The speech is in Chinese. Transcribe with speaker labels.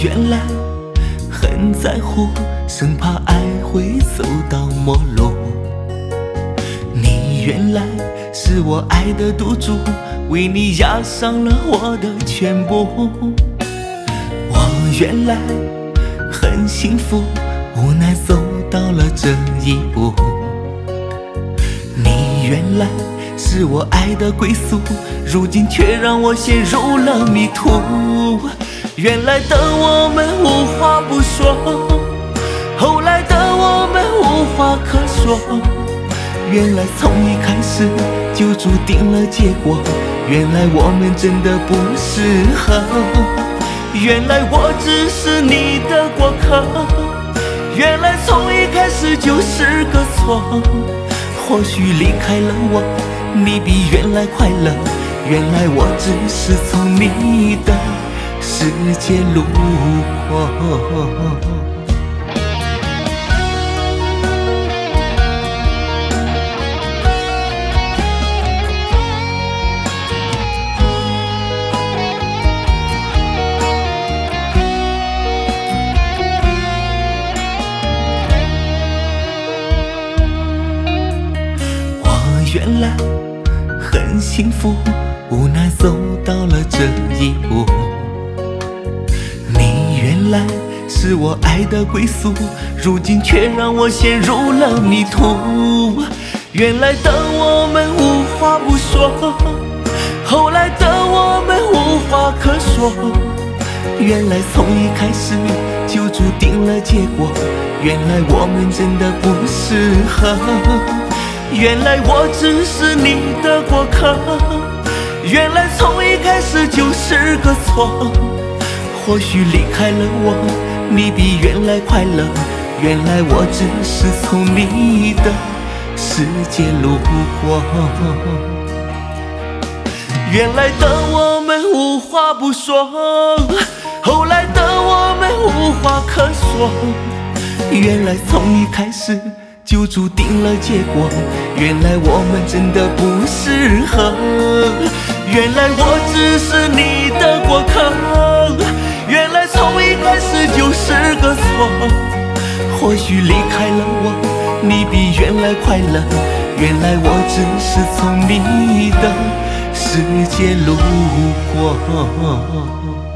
Speaker 1: 原来很在乎，生怕爱会走到没落。你原来是我爱的赌注，为你押上了我的全部。我原来很幸福，无奈走到了这一步。你原来是我爱的归宿，如今却让我陷入了迷途。原来的我们无话不说，后来的我们无话可说。原来从一开始就注定了结果，原来我们真的不适合。原来我只是你的过客，原来从一开始就是个错。或许离开了我，你比原来快乐，原来我只是从你的世界路过。原来很幸福，无奈走到了这一步。你原来是我爱的归宿，如今却让我陷入了迷途。原来的我们无话不说，后来的我们无话可说。原来从一开始就注定了结果，原来我们真的不适合。原来我只是你的过客，原来从一开始就是个错。或许离开了我，你比原来快乐，原来我只是从你的世界路过。原来的我们无话不说，后来的我们无话可说。原来从一开始就注定了结果，原来我们真的不适合。原来我只是你的过客，原来从一开始就是个错。或许离开了我，你比原来快乐，原来我只是从你的世界路过。